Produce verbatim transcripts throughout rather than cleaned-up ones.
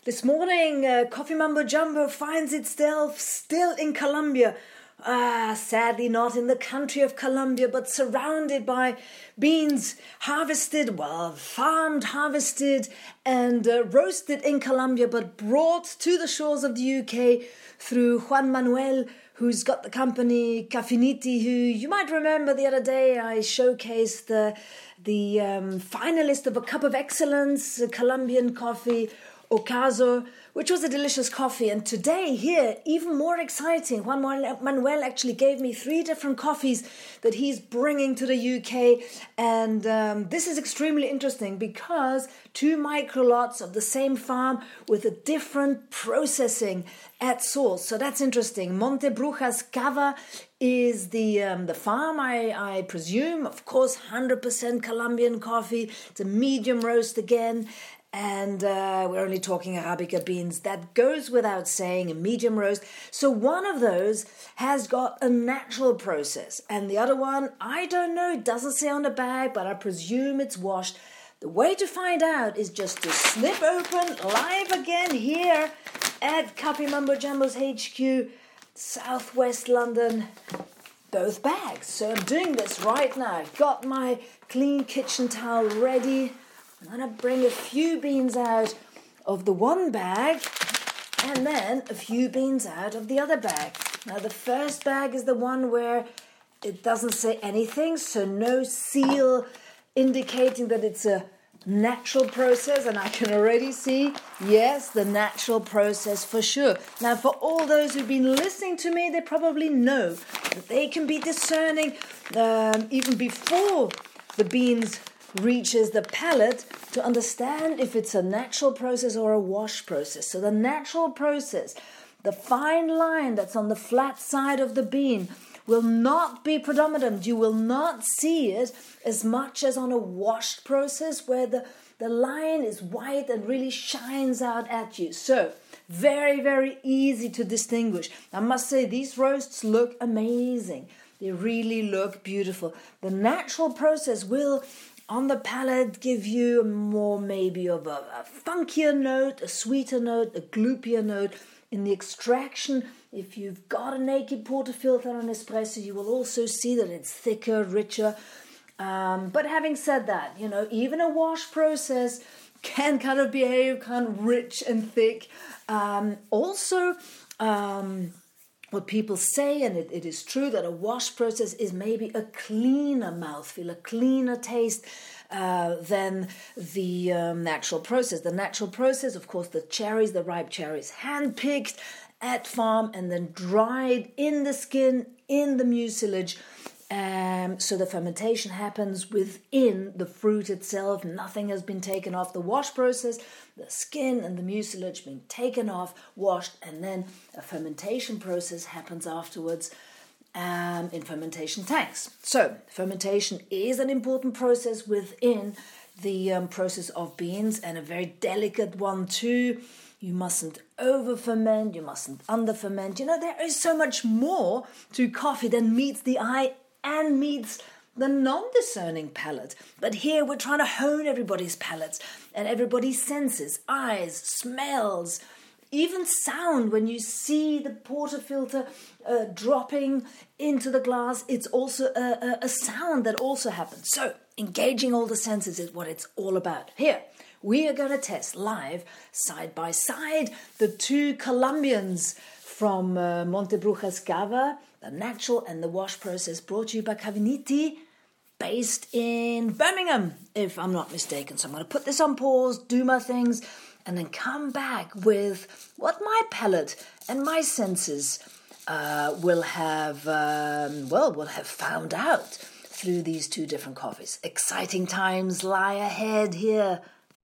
This morning, uh, Coffee Mambo Jumbo finds itself still in Colombia. Ah, sadly not in the country of Colombia, but surrounded by beans harvested, well, farmed, harvested, and uh, roasted in Colombia, but brought to the shores of the U K through Juan Manuel, who's got the company Caffiniti, who you might remember the other day I showcased the, the um, finalist of a Cup of Excellence, Colombian coffee, Ocaso, which was a delicious coffee. And today here, even more exciting, Juan Manuel actually gave me three different coffees that he's bringing to the U K. And um, this is extremely interesting because two micro lots of the same farm with a different processing at source. So that's interesting. Monte Brujas Cava is the um, the farm, I, I presume. Of course, one hundred percent Colombian coffee. It's a medium roast again. And uh, we're only talking Arabica beans. That goes without saying, a medium roast. So one of those has got a natural process. And the other one, I don't know, it doesn't say on the bag, but I presume it's washed. The way to find out is just to snip open live again here at Coffee Mambo Jumbo's H Q, Southwest London, both bags. So I'm doing this right now. I've got my clean kitchen towel ready. I'm going to bring a few beans out of the one bag and then a few beans out of the other bag. Now, the first bag is the one where it doesn't say anything, so no seal indicating that it's a natural process. And I can already see, yes, the natural process for sure. Now, for all those who've been listening to me, they probably know that they can be discerning um, even before the beans reaches the palate to understand if it's a natural process or a wash process. So the natural process, the fine line that's on the flat side of the bean, will not be predominant. You will not see it as much as on a washed process where the, the line is white and really shines out at you. So very, very easy to distinguish. I must say these roasts look amazing. They really look beautiful. The natural process will on the palate give you more maybe of a, a funkier note, a sweeter note, a gloopier note. In the extraction, if you've got a naked portafilter on an espresso, you will also see that it's thicker, richer. Um, but having said that, you know, even a wash process can kind of behave kind of rich and thick. Um, also, um, what people say, and it, it is true, that a wash process is maybe a cleaner mouthfeel, a cleaner taste uh, than the um, natural process. The natural process, of course, the cherries, the ripe cherries, hand-picked at farm and then dried in the skin, in the mucilage. Um, so the fermentation happens within the fruit itself. Nothing has been taken off. The wash process, the skin and the mucilage being taken off, washed, and then a fermentation process happens afterwards um, in fermentation tanks. So fermentation is an important process within the um, process of beans, and a very delicate one too. You mustn't over-ferment, you mustn't under-ferment. You know, there is so much more to coffee than meets the eye and meets the non-discerning palate. But here we're trying to hone everybody's palates and everybody's senses, eyes, smells, even sound. When you see the portafilter uh, dropping into the glass, it's also a, a, a sound that also happens. So engaging all the senses is what it's all about. Here, we are going to test live, side by side, the two Colombians from uh, Monte Brujas Cava, the natural and the wash process, brought to you by Caffiniti, based in Birmingham, if I'm not mistaken. So I'm going to put this on pause, do my things, and then come back with what my palate and my senses uh, will have, um, well, will have found out through these two different coffees. Exciting times lie ahead here.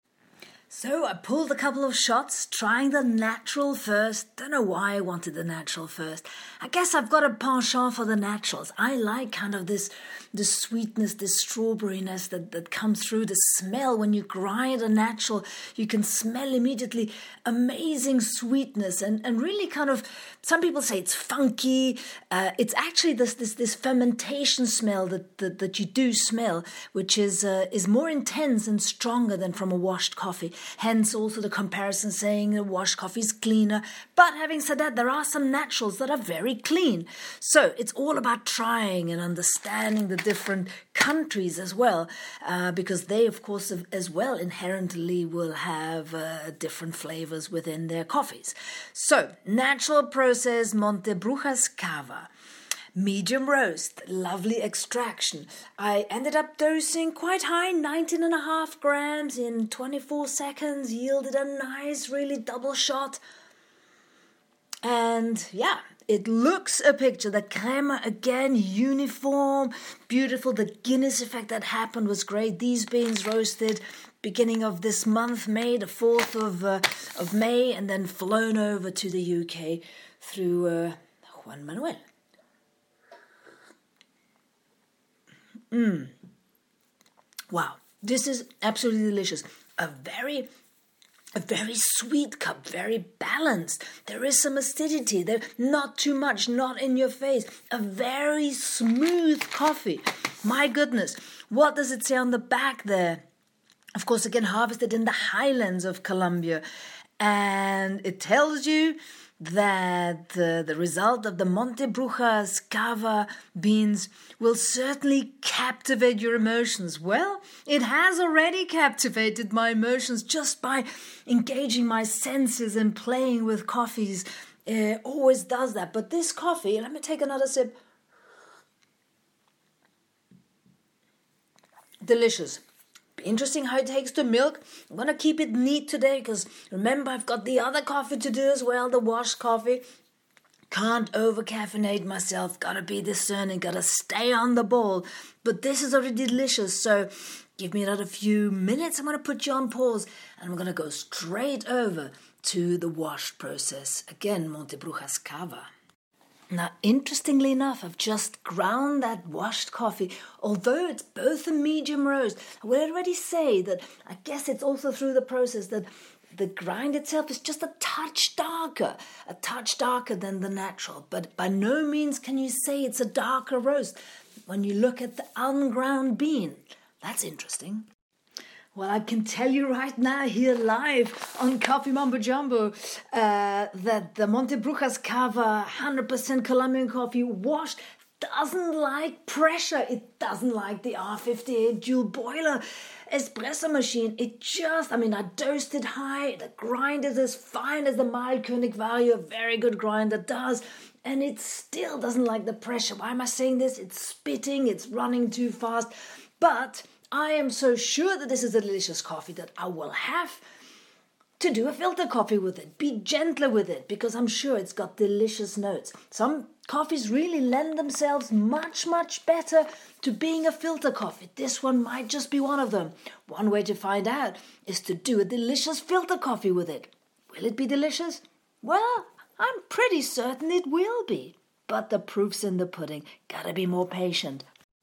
So I pulled a couple of shots, trying the natural first. Don't know why I wanted the natural first. I guess I've got a penchant for the naturals. I like kind of this the sweetness, the strawberryness that, that comes through, the smell. When you grind a natural, you can smell immediately amazing sweetness and, and really kind of, some people say it's funky. Uh, it's actually this this this fermentation smell that, that, that you do smell, which is uh, is more intense and stronger than from a washed coffee. Hence also the comparison saying a washed coffee is cleaner. But having said that, there are some naturals that are very clean. So it's all about trying and understanding the different countries as well, uh, because they, of course, as well inherently will have uh, different flavors within their coffees. So, natural process Montebrujas Cava. Medium roast, lovely extraction. I ended up dosing quite high, nineteen and a half grams in twenty-four seconds, yielded a nice, really double shot. And yeah, it looks a picture. The crema, again, uniform, beautiful. The Guinness effect that happened was great. These beans roasted beginning of this month, May, the fourth of uh, of May, and then flown over to the U K through uh, Juan Manuel. Mm. Wow, this is absolutely delicious. A very, a very sweet cup, very balanced. There is some acidity there, not too much, not in your face. A very smooth coffee. My goodness, what does it say on the back there? Of course, again, harvested in the highlands of Colombia. And it tells you that uh, the result of the Montebrujas Cava beans will certainly captivate your emotions. Well, it has already captivated my emotions just by engaging my senses and playing with coffees. Uh, always does that. But this coffee, let me take another sip. Delicious. Interesting how it takes to milk. I'm going to keep it neat today because remember I've got the other coffee to do as well, the washed coffee. Can't over-caffeinate myself. Got to be discerning. Got to stay on the ball. But this is already delicious. So give me another few minutes. I'm going to put you on pause and I'm going to go straight over to the washed process. Again, Montebrujas Cava. Now, interestingly enough, I've just ground that washed coffee. Although it's both a medium roast, I will already say that I guess it's also through the process that the grind itself is just a touch darker, a touch darker than the natural. But by no means can you say it's a darker roast when you look at the unground bean. That's interesting. Well, I can tell you right now here live on Coffee Mambo Jumbo uh, that the Montebrujas Cava one hundred percent Colombian coffee washed doesn't like pressure. It doesn't like the R fifty-eight dual boiler espresso machine. It just, I mean, I dosed it high. The grind is as fine as the mild König Vario, a very good grinder does. And it still doesn't like the pressure. Why am I saying this? It's spitting, it's running too fast. But I am so sure that this is a delicious coffee that I will have to do a filter coffee with it. Be gentler with it because I'm sure it's got delicious notes. Some coffees really lend themselves much, much better to being a filter coffee. This one might just be one of them. One way to find out is to do a delicious filter coffee with it. Will it be delicious? Well, I'm pretty certain it will be. But the proof's in the pudding. Gotta be more patient.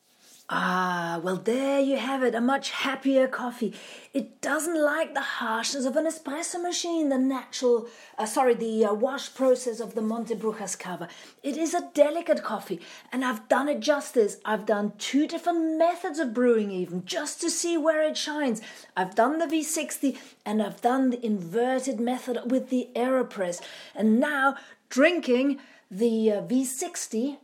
Ah, well, there you have it, a much happier coffee. It doesn't like the harshness of an espresso machine, the natural, uh, sorry, the uh, wash process of the Montebrujas Cava. It is a delicate coffee, and I've done it justice. I've done two different methods of brewing even, just to see where it shines. I've done the V sixty, and I've done the inverted method with the AeroPress. And now, drinking the uh, V sixty...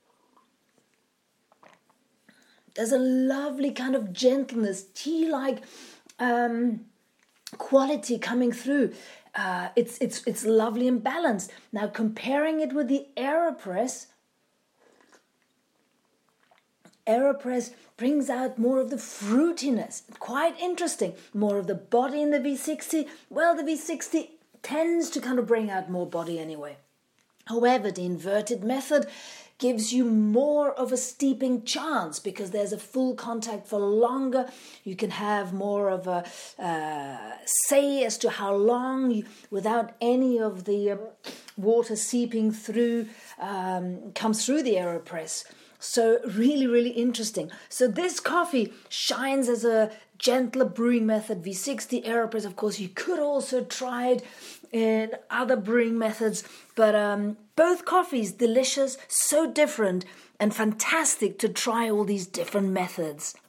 there's a lovely kind of gentleness, tea-like um, quality coming through. Uh, it's it's it's lovely and balanced. Now comparing it with the AeroPress, AeroPress brings out more of the fruitiness. Quite interesting. More of the body in the V sixty. Well, the V sixty tends to kind of bring out more body anyway. However, the inverted method gives you more of a steeping chance because there's a full contact for longer. You can have more of a uh, say as to how long, you, without any of the um, water seeping through, um, comes through the AeroPress. So really, really interesting. So this coffee shines as a gentler brewing method, V sixty AeroPress. Of course, you could also try it in other brewing methods, but um, both coffees, delicious, so different, and fantastic to try all these different methods.